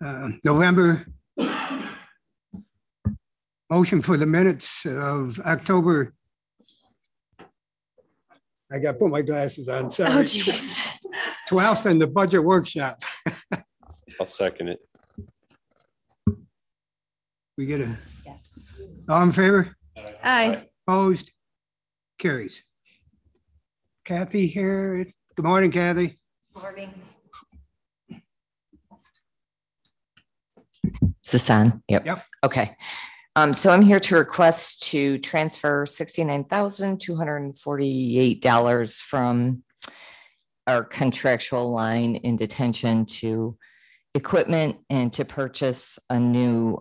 November. Motion for the minutes of October. I got to put my glasses on. Sorry. Oh, geez. 12th and the budget workshop. I'll second it. We get a, Yes. all in favor? Aye. Opposed? Carries. Kathy here. Good morning, Kathy. Morning. Is this on? Yep. Yep. Okay. So I'm here to request to transfer $69,248 from our contractual line in detention to equipment and to purchase a new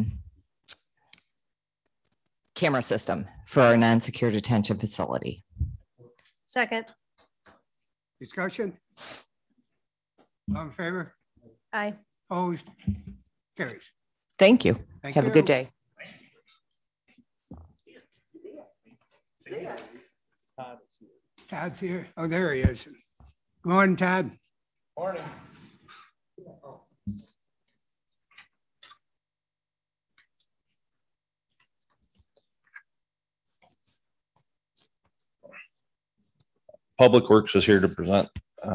camera system for our non-secure detention facility. Second. Discussion? All in favor? Aye. Opposed? Carries. Thank you. Thank Have you. a good day. Todd's here. Oh, there he is. Good morning, Todd. Morning. Public Works is here to present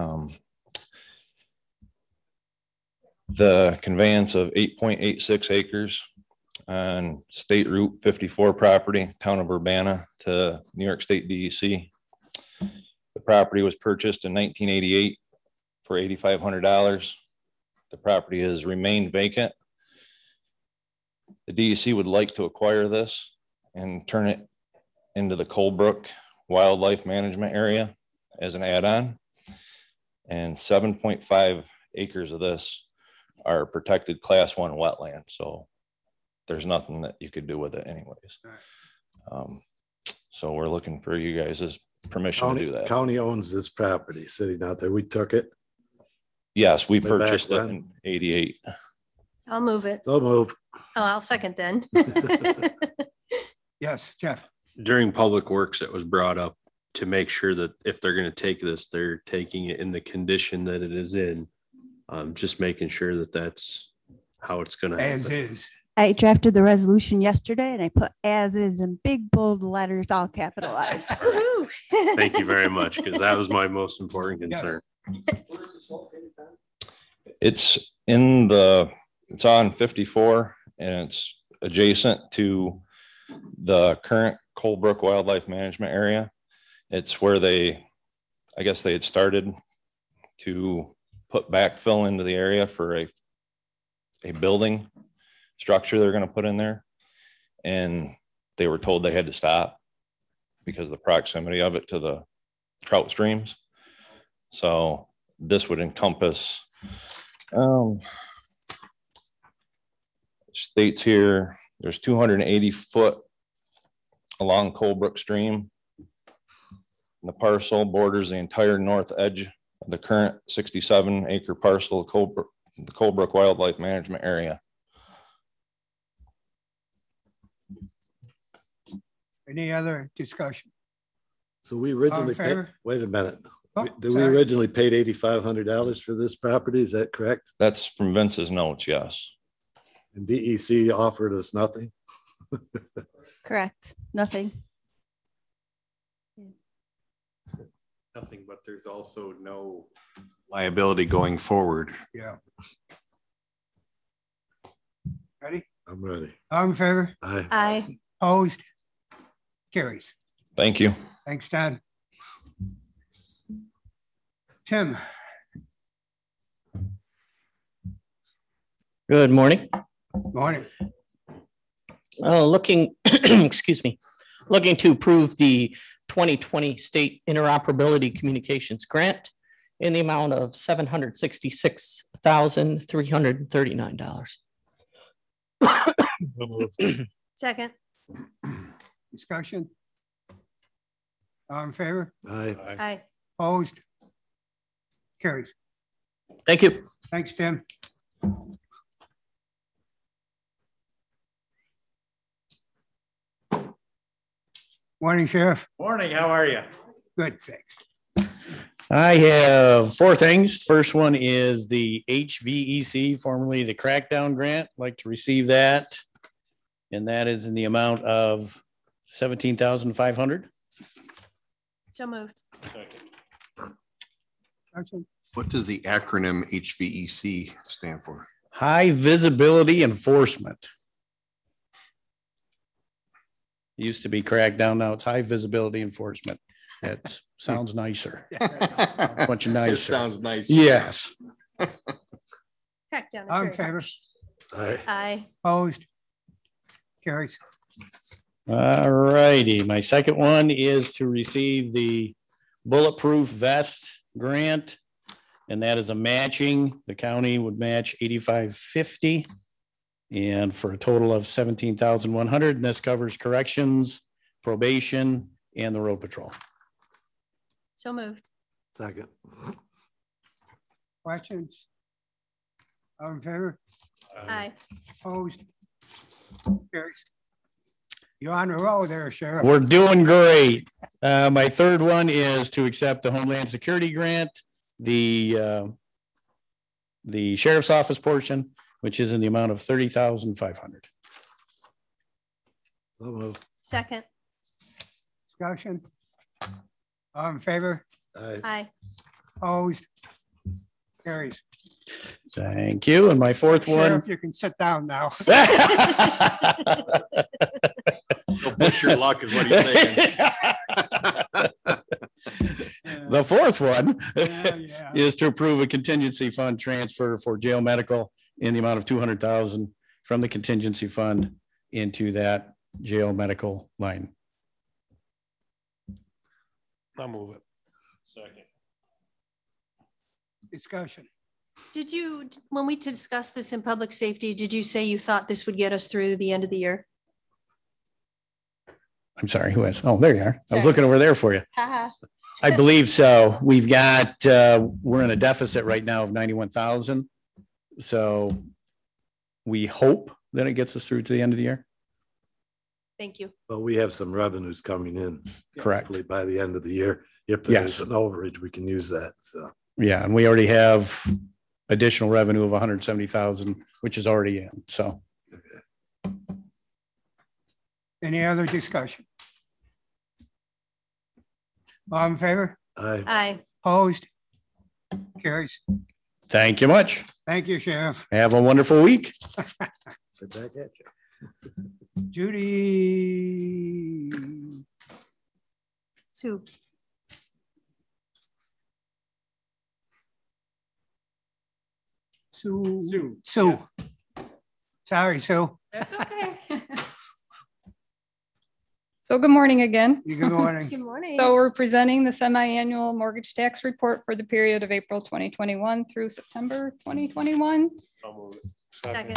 the conveyance of 8.86 acres on State Route 54 property, town of Urbana, to New York State DEC. The property was purchased in 1988 for $8,500. The property has remained vacant. The DEC would like to acquire this and turn it into the Colebrook Wildlife Management Area as an add-on. And 7.5 acres of this are protected Class 1 wetland. So there's nothing that you could do with it anyways. So we're looking for you guys' permission to do that. County owns this property sitting out there. We took it. Yes, we Way back purchased it when. in 88. I'll move it. So move. Oh, I'll second then. Yes, Jeff. During Public Works, it was brought up to make sure that if they're going to take this, they're taking it in the condition that it is in. Just making sure that that's how it's going to As happen. is. I drafted the resolution yesterday and I put as is in big bold letters, all capitalized. Woo. Thank you very much, because that was my most important concern. It's on 54 and it's adjacent to the current Colebrook Wildlife Management Area. It's where I guess they had started to put backfill into the area for a building structure they're going to put in there. And they were told they had to stop because of the proximity of it to the trout streams. So this would encompass states here, there's 280 foot along Colebrook Stream. And the parcel borders the entire north edge of the current 67 acre parcel of the Colebrook Wildlife Management Area. Any other discussion? So we originally paid, favor? wait a minute. Oh, Did we sorry. originally paid $8,500 for this property? Is that correct? That's from Vince's notes, yes. And DEC offered us nothing. Correct. Nothing. Nothing, but there's also no liability going forward. Yeah. Ready? I'm ready. All in favor? Aye. Aye. Opposed? Carries. Thank you. Thanks, Todd. Tim. Good morning. Morning. Looking, excuse me, looking to approve the 2020 State Interoperability Communications Grant in the amount of $766,339. Second. Discussion? All in favor? Aye. Aye. Opposed? Carries. Thank you. Thanks, Tim. Morning, Sheriff. Morning, how are you? Good, thanks. I have four things. First one is the HVEC, formerly the Crackdown Grant. I'd like to receive that. And that is in the amount of 17,500. So moved. What does the acronym HVEC stand for? High Visibility Enforcement. It used to be Crackdown, now it's High Visibility Enforcement. That sounds nicer. Much It nicer. sounds nice. Yes. Crackdown. All in is very favor? harsh. Aye. Aye. Opposed? Carries. All righty. My second one is to receive the Bulletproof Vest Grant. And that is a matching. The county would match 8550. And for a total of 17,100. And this covers corrections, probation, and the road patrol. So moved. Second. Questions? All in favor? Aye. Opposed? Carries. You're on a roll there, Sheriff. We're doing great. My third one is to accept the Homeland Security Grant, the sheriff's office portion, which is in the amount of 30,500. So moved. Second. Discussion? All in favor? Aye. Aye. Opposed? Carries. Thank you. And my fourth one. Sheriff, you can sit down now. Don't push your luck is what he's saying. The fourth one Yeah. is to approve a contingency fund transfer for jail medical in the amount of 200,000 from the contingency fund into that jail medical line. I'll move it. Second. Discussion. Did you, when we discussed this in public safety, did you say you thought this would get us through the end of the year? I'm sorry, who is? Oh, there you are. I was Sorry. looking over there for you. Haha. I believe so. We've got, we're in a deficit right now of 91,000. So we hope that it gets us through to the end of the year. Thank you. But we have some revenues coming in. Correct. Hopefully by the end of the year. If there's Yes. an overage, we can use that. So. Yeah, and we already have additional revenue of 170,000, which is already in. So Any other discussion? All in favor? Aye. Aye. Opposed? Carries. thank you much. Thank you, Sheriff. Have a wonderful week. Right back at you. Judy. Sue. Sue. Sue. Sorry, Sue. Okay. So good morning again. Good morning. Good morning. So we're presenting the semi-annual mortgage tax report for the period of April 2021 through September 2021. I'll move it. Second.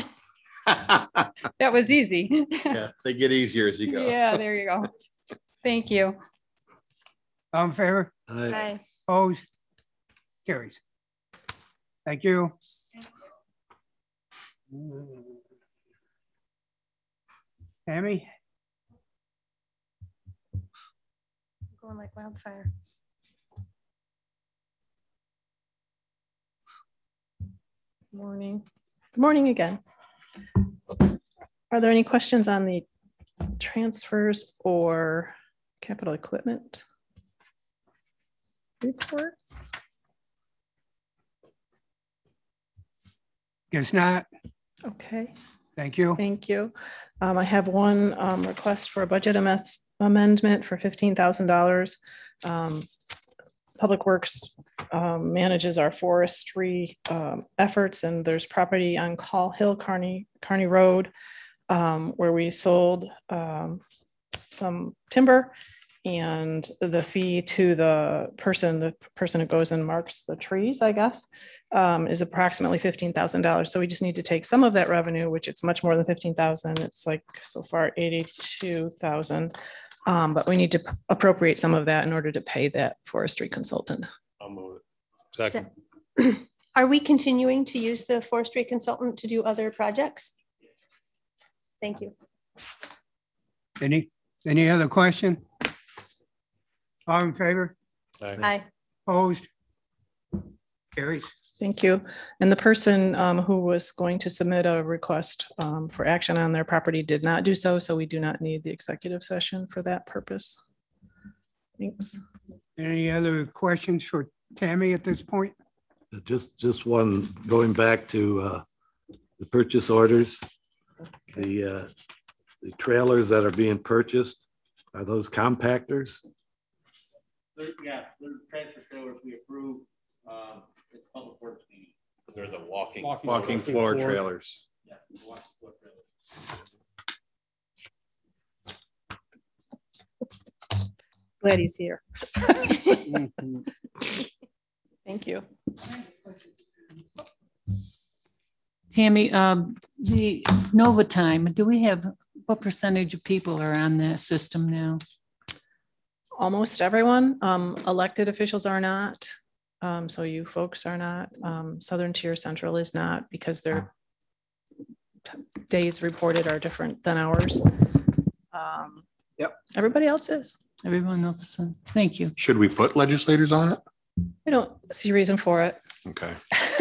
That was easy. Yeah, they get easier as you go. Yeah, there you go. Thank you. All in favor? Aye. Aye. Opposed? Carries. Thank you. Tammy? Going like wildfire. Morning. Good morning again. Are there any questions on the transfers or capital equipment reports? Guess not. Okay, Thank you. thank you. I have one request for a budget amendment for $15,000. Public Works manages our forestry efforts, and there's property on Call Hill, Kearney Road, where we sold some timber, and the fee to the person who goes and marks the trees, I guess, is approximately $15,000. So we just need to take some of that revenue, which it's much more than 15,000. It's like so far 82,000. But we need to appropriate some of that in order to pay that forestry consultant. I'll move it. Second. Are we continuing to use the forestry consultant to do other projects? Thank you. Any other question? All in favor? Aye. Opposed? Carries. Thank you. And the person who was going to submit a request for action on their property did not do so, so we do not need the executive session for that purpose. Thanks. Any other questions for Tammy at this point? Just one, going back to the purchase orders. The trailers that are being purchased, are those compactors? Yeah, they're transfer trailers we approve at Public Works meeting. They're the walking Walking floor floor. trailers. Yeah, the walking floor trailers. Glad he's here. Mhm. Thank you. Tammy, the Nova Time, do we have, what percentage of people are on that system now? Almost everyone, elected officials are not. So you folks are not. Southern Tier Central is not because their days reported are different than ours. Yep. Everybody else is. Everyone else is on. Thank you. Should we put legislators on it? I don't see a reason for it. Okay.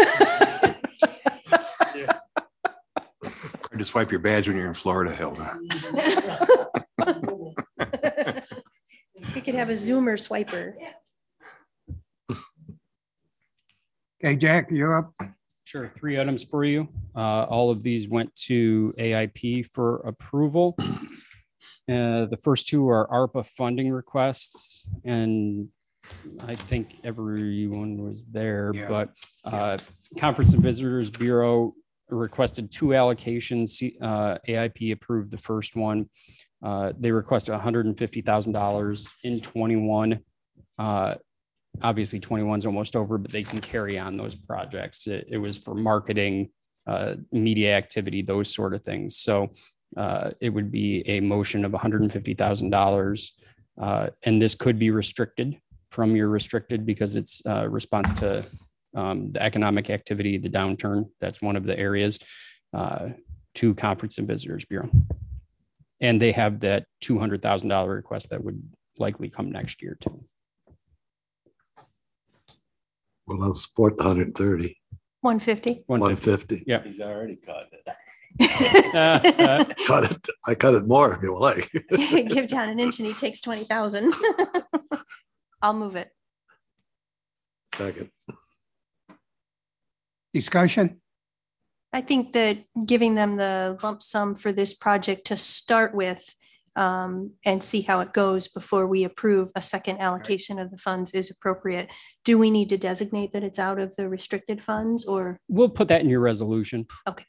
Or just swipe your badge when you're in Florida, Hilda. We could have a Zoomer swiper. Okay, Jack, you're up. Sure, 3 items for you. All of these went to AIP for approval. The first 2 are ARPA funding requests, and I think everyone was there, Yeah. but Conference and Visitors Bureau requested 2 allocations. AIP approved the first one. They requested $150,000 in 21. Obviously 21 is almost over, but they can carry on those projects. It was for marketing, media activity, those sort of things. So it would be a motion of $150,000. And this could be restricted from your restricted because it's response to the economic activity, the downturn. That's one of the areas to Conference and Visitors Bureau. And they have that $200,000 request that would likely come next year too. Well, I'll support the 130, 150. 150. Yeah. He's already caught it. Cut it. I cut it more if you like. Give down an inch and he takes 20,000. I'll move it. Second. Discussion? I think that giving them the lump sum for this project to start with and see how it goes before we approve a second allocation of the funds is appropriate. Do we need to designate that it's out of the restricted funds or? We'll put that in your resolution. Okay.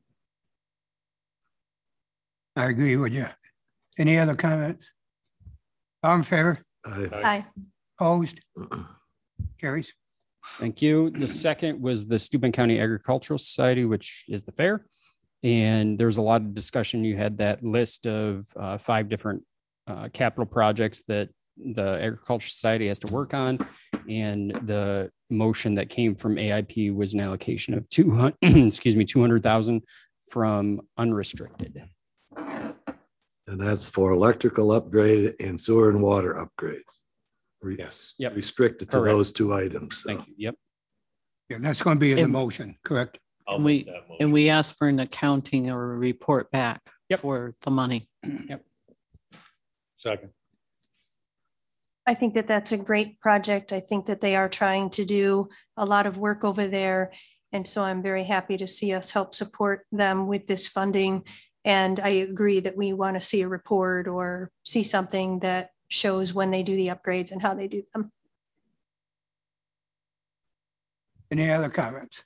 I agree with you. Any other comments? All in favor? Aye. Opposed? Carries. Thank you. The second was the Steuben County Agricultural Society, which is the fair. And there's a lot of discussion. You had that list of 5 different capital projects that the Agricultural Society has to work on. And the motion that came from AIP was an allocation of 200,000 from unrestricted. And that's for electrical upgrade and sewer and water upgrades. Yes. Yep. Restricted to Correct. those 2 items. So. Thank you. Yep. Yeah, that's going to be in the And- motion, correct? And we asked for an accounting or a report back for the money. Yep. Second. I think that that's a great project. I think that they are trying to do a lot of work over there. And so I'm very happy to see us help support them with this funding. And I agree that we want to see a report or see something that shows when they do the upgrades and how they do them. Any other comments?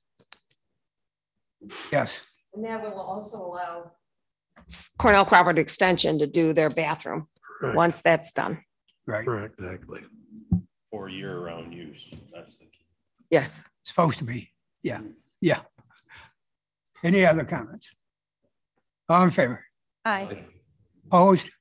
Yes. And that will also allow Cornell Crawford Extension to do their bathroom Right. once that's done. Right. Exactly. For year-round use. That's the key. Yes. Supposed to be. Yeah. Yeah. Any other comments? All in favor? Aye. Opposed?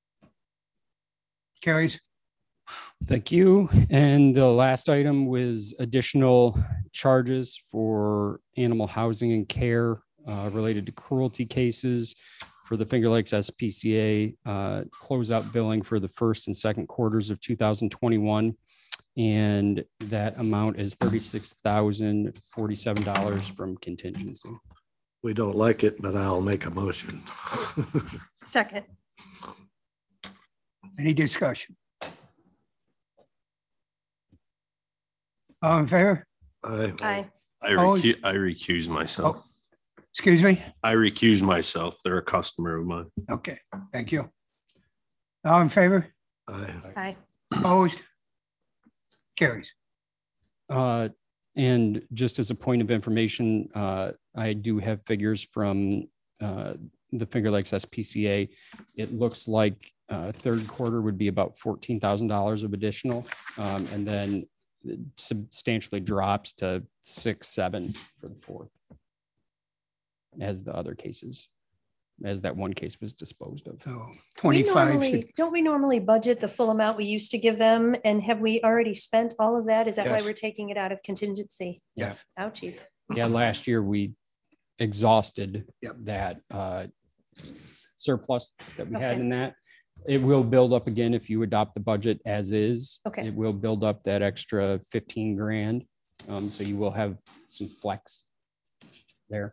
Carries. Thank you. And the last item was additional charges for animal housing and care related to cruelty cases for the Finger Lakes SPCA closeout billing for the first and second quarters of 2021. And that amount is $36,047 from contingency. We don't like it, but I'll make a motion. Second. Any discussion? All in favor? Aye. I Opposed? recuse myself. Excuse me? I recuse myself. They're a customer of mine. Okay, thank you. All in favor? Aye. Opposed? Carries. And just as a point of information, I do have figures from the Finger Lakes SPCA. It looks like third quarter would be about $14,000 of additional, and then it substantially drops to 6-7 for the fourth, as the other cases, as that one case was disposed of. So 25. Don't we normally budget the full amount we used to give them? And have we already spent all of that? Is that why Yes. we're taking it out of contingency? Yeah. Ouchie. Yeah, last year we exhausted Yep. that surplus that we had Okay. in that. It will build up again if you adopt the budget as is. Okay. It will build up that extra 15 grand. So you will have some flex there.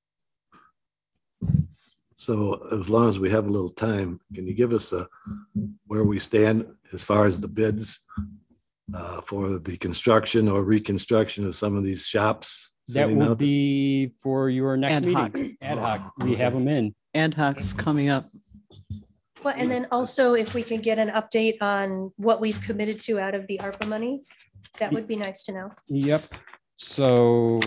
So as long as we have a little time, can you give us where we stand as far as the bids for the construction or reconstruction of some of these shops? That sitting will out? be for your next Ad hoc. meeting. Ad hoc. We have them in. Ad hoc's coming up. Well, and then also if we can get an update on what we've committed to out of the ARPA money, that would be nice to know. Yep. So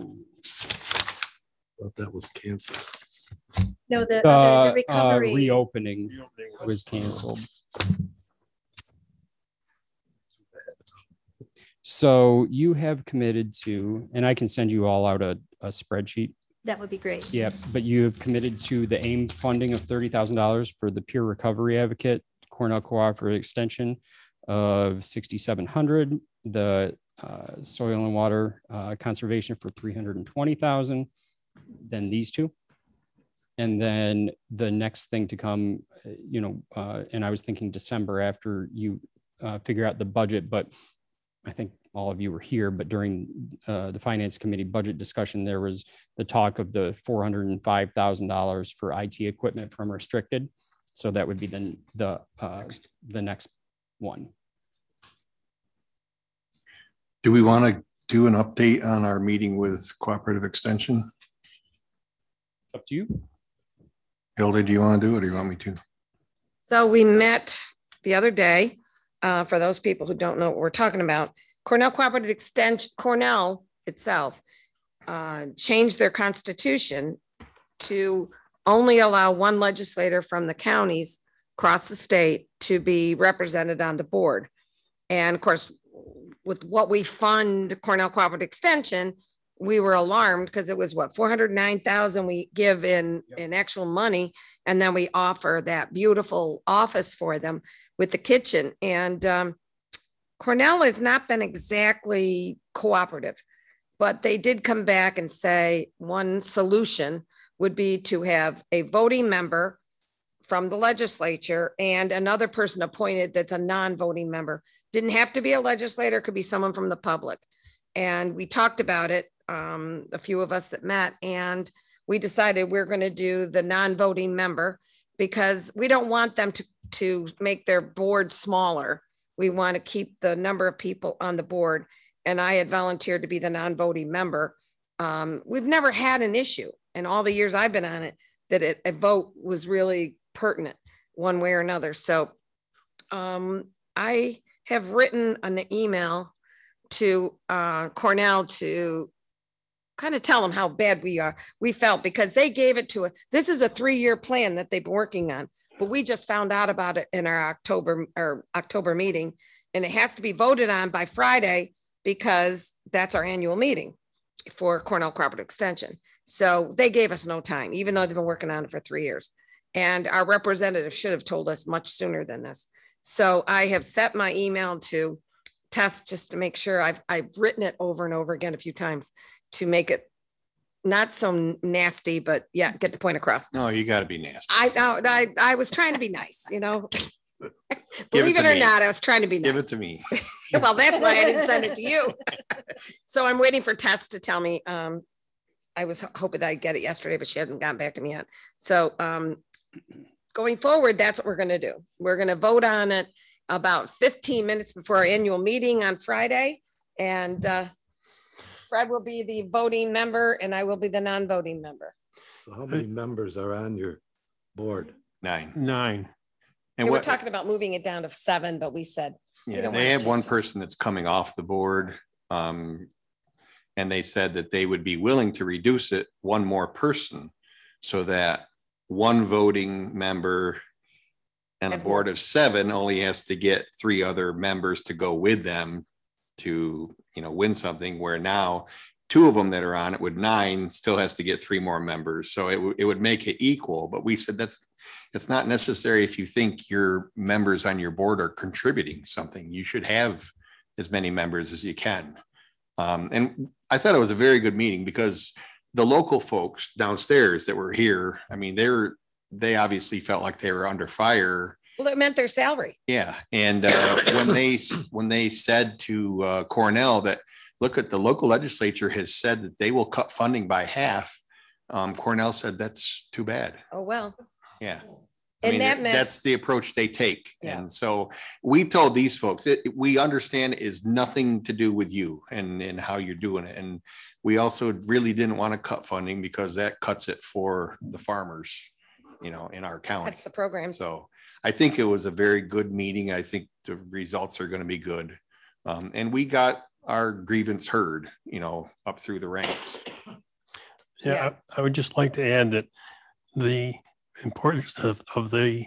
Thought that was canceled. No, the the recovery. reopening was canceled. So you have committed to, and I can send you all out a spreadsheet. That would be great. Yep, but you have committed to the AIM funding of $30,000 for the peer recovery advocate, Cornell Cooperative Extension of 6,700, the soil and water conservation for 320,000, then these two. And then the next thing to come, and I was thinking December after you figure out the budget, but I think all of you were here, but during the finance committee budget discussion, there was the talk of the $405,000 for IT equipment from restricted. So that would be then the next one. Do we want to do an update on our meeting with Cooperative Extension? Up to you. Hilda, do you want to do it or do you want me to? So we met the other day, for those people who don't know what we're talking about. Cornell Cooperative Extension, Cornell itself changed their constitution to only allow one legislator from the counties across the state to be represented on the board. And of course, with what we fund Cornell Cooperative Extension, we were alarmed because it was what, 409,000 we give in actual money. And then we offer that beautiful office for them with the kitchen. And Cornell has not been exactly cooperative, but they did come back and say one solution would be to have a voting member from the legislature and another person appointed that's a non-voting member. Didn't have to be a legislator, could be someone from the public. And we talked about it, a few of us that met, and we decided we're going to do the non-voting member because we don't want them to make their board smaller. We want to keep the number of people on the board. And I had volunteered to be the non-voting member. We've never had an issue in all the years I've been on it that a vote was really pertinent one way or another. So I have written an email to Cornell to kind of tell them how bad we felt because they gave it to us. This is a 3-year plan that they've been working on, but we just found out about it in our October meeting, and it has to be voted on by Friday because that's our annual meeting for Cornell Cooperative Extension. So they gave us no time, even though they've been working on it for 3 years. And our representative should have told us much sooner than this. So I have set my email to test just to make sure. I've written it over and over again a few times to make it not so nasty, but yeah, get the point across. No, you got to be nasty. I was trying to be nice, Believe it or not, I was trying to be nice. Give it to me. Well, that's why I didn't send it to you. So I'm waiting for Tess to tell me. I was hoping that I'd get it yesterday, but she hasn't gotten back to me yet. So going forward, that's what we're going to do. We're going to vote on it about 15 minutes before our annual meeting on Friday. And Fred will be the voting member and I will be the non-voting member. So how many members are on your board? 9. 9. And We were what, talking about moving it down to 7, but we said, we yeah, don't they wanna have one change it. person that's coming off the board. And they said that they would be willing to reduce it 1 more person so that 1 voting member and a Has board more. of 7 only has to get 3 other members to go with them to, win something, where now 2 of them that are on it with 9 still has to get 3 more members. So it would make it equal. But we said it's not necessary if you think your members on your board are contributing something. You should have as many members as you can. And I thought it was a very good meeting because the local folks downstairs that were here, I mean, they obviously felt like they were under fire. Well, it meant their salary. Yeah. And when they said to Cornell that, look, at the local legislature has said that they will cut funding by half, Cornell said that's too bad. Oh, well. Yeah. And that meant- that's the approach they take. Yeah. And so we told these folks, we understand it is nothing to do with you and how you're doing it. And we also really didn't want to cut funding because that cuts it for the farmers, in our county. That's the program. So I think it was a very good meeting. I think the results are going to be good. And we got our grievance heard, up through the ranks. Yeah, I would just like to add that the importance of the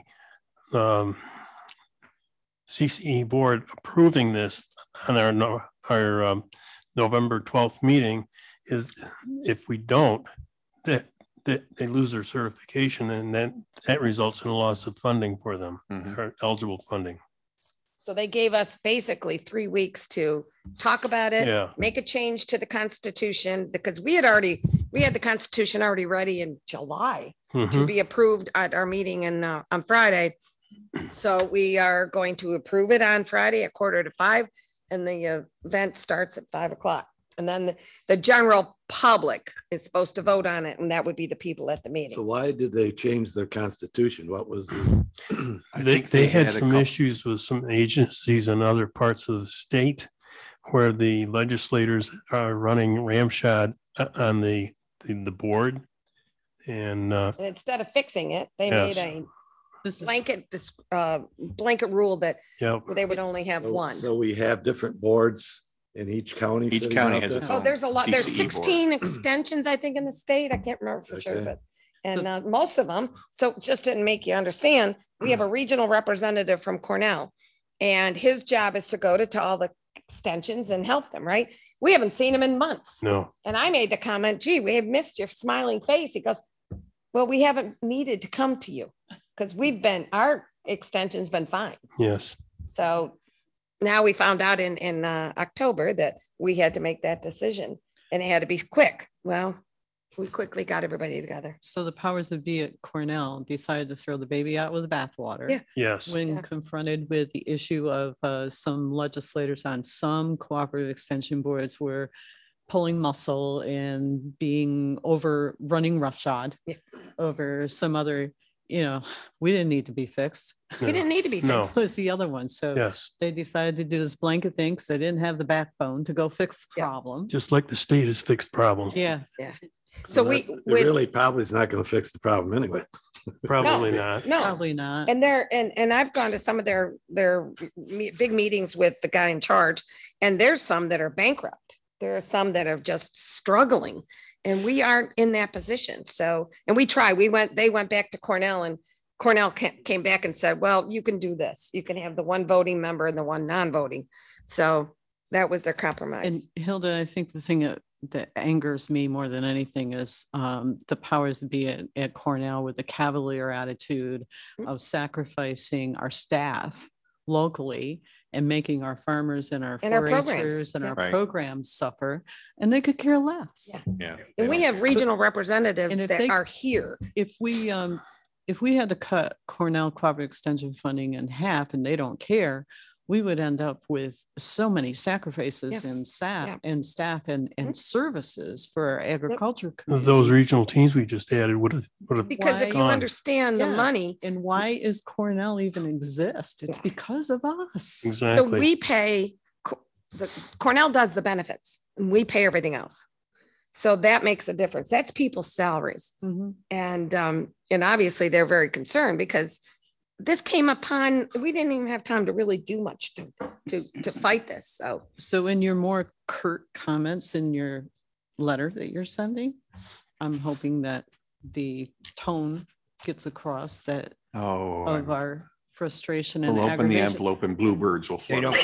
CCE board approving this on our November 12th meeting is if we don't, that they lose their certification, and then that results in a loss of funding for them, or eligible funding. So they gave us basically 3 weeks to talk about it, Yeah. make a change to the Constitution, because we had the Constitution already ready in July to Mhm. be approved at our meeting on Friday. So we are going to approve it on Friday at 4:45, and the event starts at 5 o'clock. And then the general public is supposed to vote on it, and that would be the people at the meeting. So why did they change their constitution? What was the? They had some issues with some agencies in other parts of the state where the legislators are running ramshod on the board. And And instead of fixing it, they Yes. made a blanket rule that Yep. they would only have one. So we have different boards in each county. Each sitting county out has there? its Oh, there's a lot. There's CCE board. 16 extensions, I think, in the state. I can't remember for sure, Okay. but most of them. So just to make you understand, we have a regional representative from Cornell, and his job is to go to all the extensions and help them. Right? We haven't seen him in months, no, and I made the comment, "Gee, we have missed your smiling face." He goes, "Well, we haven't needed to come to you because our extension's been fine." yes. So now we found out in October that we had to make that decision, and it had to be quick. Well, we quickly got everybody together. So the powers that be at Cornell decided to throw the baby out with the bathwater. Yeah. Yes. When confronted with the issue of some legislators on some cooperative extension boards were pulling muscle and being running roughshod over some other, we didn't need to be fixed. We didn't need to be No. fixed. So it's the other one. So Yes. they decided to do this blanket thing because they didn't have the backbone to go fix the problem. Just like the state has fixed problems. Yeah. Yeah. So It really probably is not going to fix the problem anyway. Probably not. No, Probably not. and and I've gone to some of their big meetings with the guy in charge, and there's some that are bankrupt. There are some that are just struggling, and we aren't in that position. So, and we try. They went back to Cornell, and Cornell came back and said, "Well, you can do this. You can have the one voting member and the one non-voting." So that was their compromise. And Hilda, I think the thing that angers me more than anything is the powers that be at Cornell with the cavalier attitude of sacrificing our staff locally and making our farmers and our And our programs. foragers and Yeah. our Right. programs suffer, and they could care less. Yeah. And we have regional representatives And if that they- are here. If we had to cut Cornell Cooperative Extension funding in half and they don't care, we would end up with so many sacrifices in Yeah. staff and services for our agriculture. Those community. regional teams we just added would have. Because if you Why- understand the Yeah. money, And why is Cornell even exist? It's because of us. so we pay, Cornell does the benefits and we pay everything else. So that makes a difference. That's people's salaries. Mhm. And obviously they're very concerned because this came upon, we didn't even have time to really do much to fight this. So in your more curt comments in your letter that you're sending, I'm hoping that the tone gets across that Oh, of our frustration and we'll open the aggravation. envelope and bluebirds will fly. Well,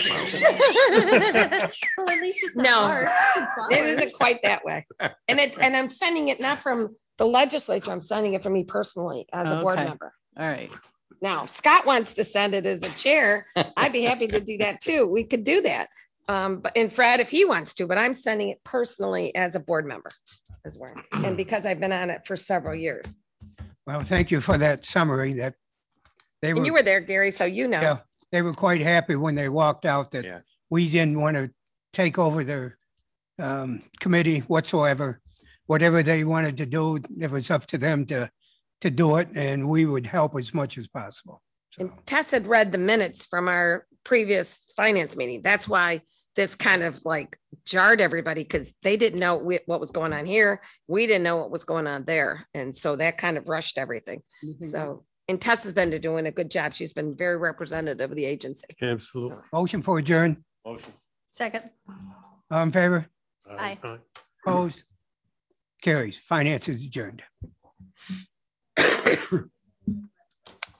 at least it's no, it isn't quite that way. And I'm sending it not from the legislature. I'm sending it from me personally as a board Okay. member. All right. Now, Scott wants to send it as a chair. I'd be happy to do that too. We could do that. And Fred, if he wants to, but I'm sending it personally as a board member as well. And because I've been on it for several years. Well, thank you for that summary that they And you were there, Gary, so you know. Yeah, they were quite happy when they walked out that Yeah. we didn't want to take over their committee whatsoever. Whatever they wanted to do, it was up to them to do it, and we would help as much as possible. And Tess had read the minutes from our previous finance meeting. That's why this kind of like jarred everybody because they didn't know what was going on here. We didn't know what was going on there. And so that kind of rushed everything. So, and Tess has been doing a good job. She's been very representative of the agency. Absolutely. Motion for adjourn. Motion. Second. All in favor? Aye. Opposed? Carries. Finance is adjourned.